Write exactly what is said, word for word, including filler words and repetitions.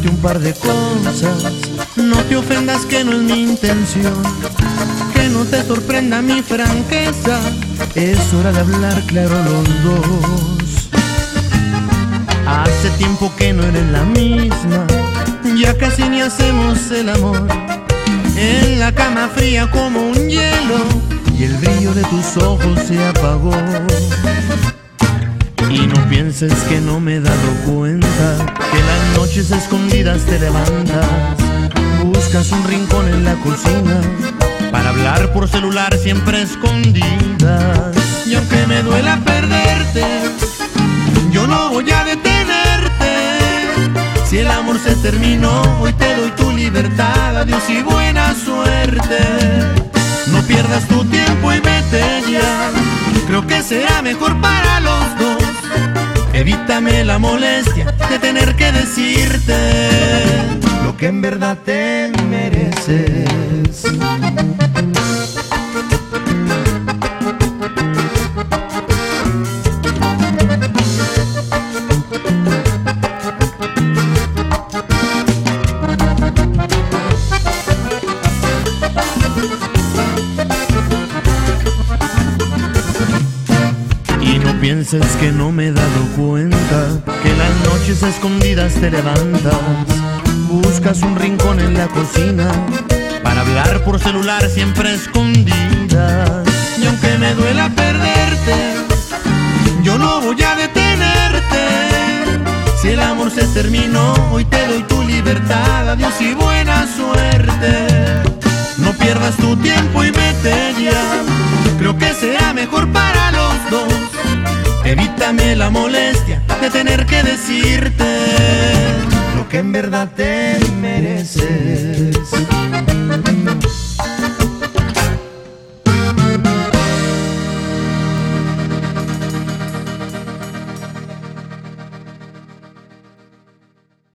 decirte un par de cosas. No te ofendas, que no es mi intención, que no te sorprenda mi franqueza. Es hora de hablar claro los dos. Hace tiempo que no eres la misma, ya casi ni hacemos el amor. En la cama fría como un hielo, y el brillo de tus ojos se apagó. Y no pienses que no me he dado cuenta, que las noches escondidas te levantas, buscas un rincón en la cocina para hablar por celular siempre escondidas. Y aunque me duela perderte, yo no voy a detenerte. Si el amor se terminó, hoy te doy tu libertad. Adiós y buena suerte. No pierdas tu tiempo y vete ya. Creo que será mejor para los dos. Evítame la molestia de tener que decirte lo que en verdad te mereces. Pienses que no me he dado cuenta, que las noches escondidas te levantas, buscas un rincón en la cocina para hablar por celular siempre escondidas. Y aunque me duela perderte, yo no voy a detenerte. Si el amor se terminó, hoy te doy tu libertad. Adiós y buena suerte. No pierdas tu tiempo y vete ya. Creo que será mejor para los dos. Evítame la molestia de tener que decirte lo que en verdad te mereces.